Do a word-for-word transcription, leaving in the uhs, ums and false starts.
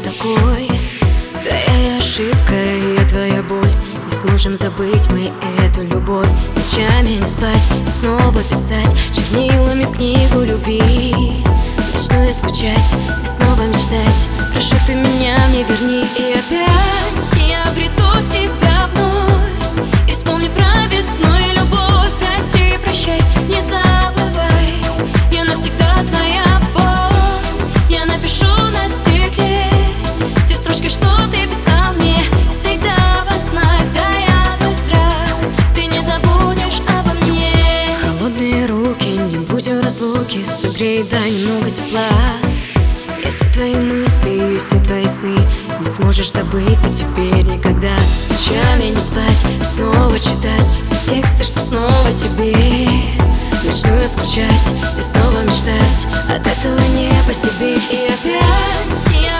такой. Твоя ошибка и я твоя боль. Не сможем забыть мы эту любовь. Ночами не спать и снова писать чернилами в книгу любви. Начну я скучать и снова мечтать. Прошу, ты меня мне верни. И опять я обрету себя вновь. И вспомни про весну и любовь. Прости и прощай, не забывай. Я навсегда твоя боль. Я напишу на стекле те строчки, что ты писал мне всегда во снах. Да, я твой страх, ты не забудешь обо мне. Холодные руки, не будем разлуки. Согрей, дай немного тепла. Я все твои мысли и все твои сны. Не сможешь забыть ты теперь никогда. Ночами не спать, снова читать все тексты, что снова тебе. Начну я скучать и снова мечтать. От этого не по себе. И опять я